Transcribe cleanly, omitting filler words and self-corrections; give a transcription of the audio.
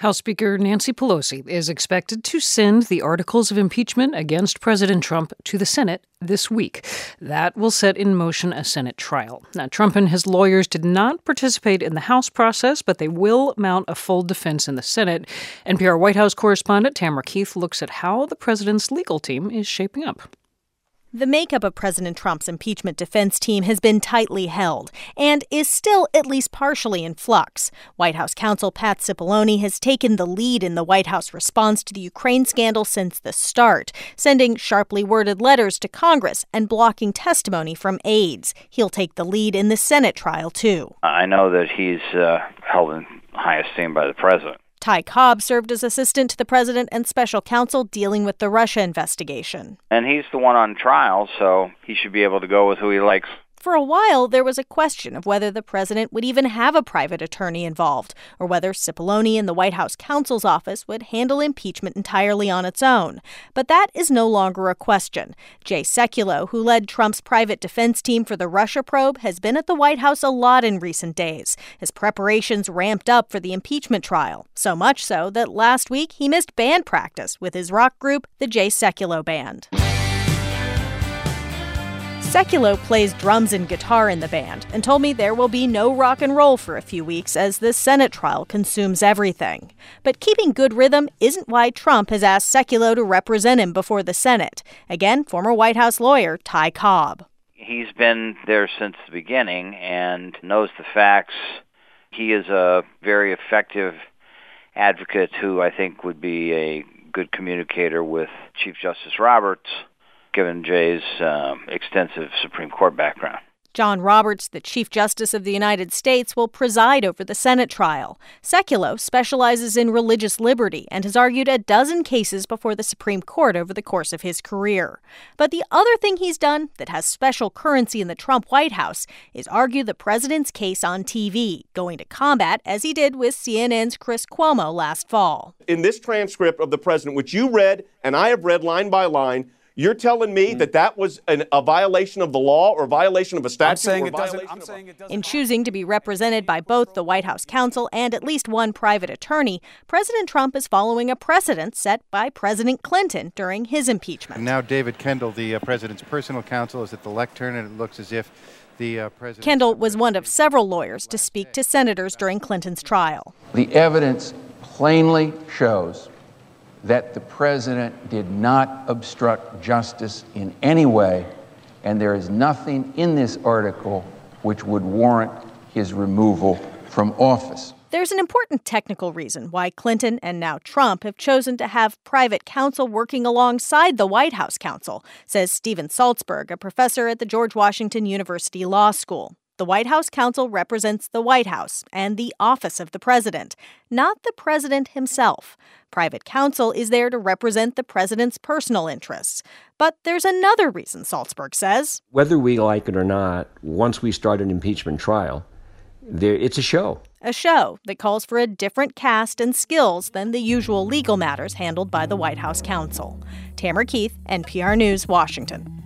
House Speaker Nancy Pelosi is expected to send the articles of impeachment against President Trump to the Senate this week. That will set in motion a Senate trial. Now, Trump and his lawyers did not participate in the House process, but they will mount a full defense in the Senate. NPR White House correspondent Tamara Keith looks at how the president's legal team is shaping up. The makeup of President Trump's impeachment defense team has been tightly held and is still at least partially in flux. White House counsel Pat Cipollone has taken the lead in the White House response to the Ukraine scandal since the start, sending sharply worded letters to Congress and blocking testimony from aides. He'll take the lead in the Senate trial, too. I know that he's held in high esteem by the president. Ty Cobb served as assistant to the president and special counsel dealing with the Russia investigation. And he's the one on trial, so he should be able to go with who he likes. For a while, there was a question of whether the president would even have a private attorney involved, or whether Cipollone and the White House counsel's office would handle impeachment entirely on its own. But that is no longer a question. Jay Sekulow, who led Trump's private defense team for the Russia probe, has been at the White House a lot in recent days, as preparations ramped up for the impeachment trial. So much so that last week he missed band practice with his rock group, the Jay Sekulow Band. Sekulow plays drums and guitar in the band and told me there will be no rock and roll for a few weeks as the Senate trial consumes everything. But keeping good rhythm isn't why Trump has asked Sekulow to represent him before the Senate. Again, former White House lawyer Ty Cobb. He's been there since the beginning and knows the facts. He is a very effective advocate who I think would be a good communicator with Chief Justice Roberts, given Jay's extensive Supreme Court background. John Roberts, the Chief Justice of the United States, will preside over the Senate trial. Sekulow specializes in religious liberty and has argued a dozen cases before the Supreme Court over the course of his career. But the other thing he's done that has special currency in the Trump White House is argue the president's case on TV, going to combat, as he did with CNN's Chris Cuomo last fall. In this transcript of the president, which you read and I have read line by line, you're telling me that was a violation of the law or a violation of a statute? I'm saying it doesn't. In choosing to be represented by both the White House counsel and at least one private attorney, President Trump is following a precedent set by President Clinton during his impeachment. And now David Kendall, the president's personal counsel, is at the lectern, and it looks as if the president... Kendall was one of several lawyers to speak to senators during Clinton's trial. The evidence plainly shows that the president did not obstruct justice in any way, and there is nothing in this article which would warrant his removal from office. There's an important technical reason why Clinton and now Trump have chosen to have private counsel working alongside the White House counsel, says Stephen Saltzberg, a professor at the George Washington University Law School. The White House counsel represents the White House and the office of the president, not the president himself. Private counsel is there to represent the president's personal interests. But there's another reason, Saltzberg says. Whether we like it or not, once we start an impeachment trial, it's a show. A show that calls for a different cast and skills than the usual legal matters handled by the White House counsel. Tamara Keith, NPR News, Washington.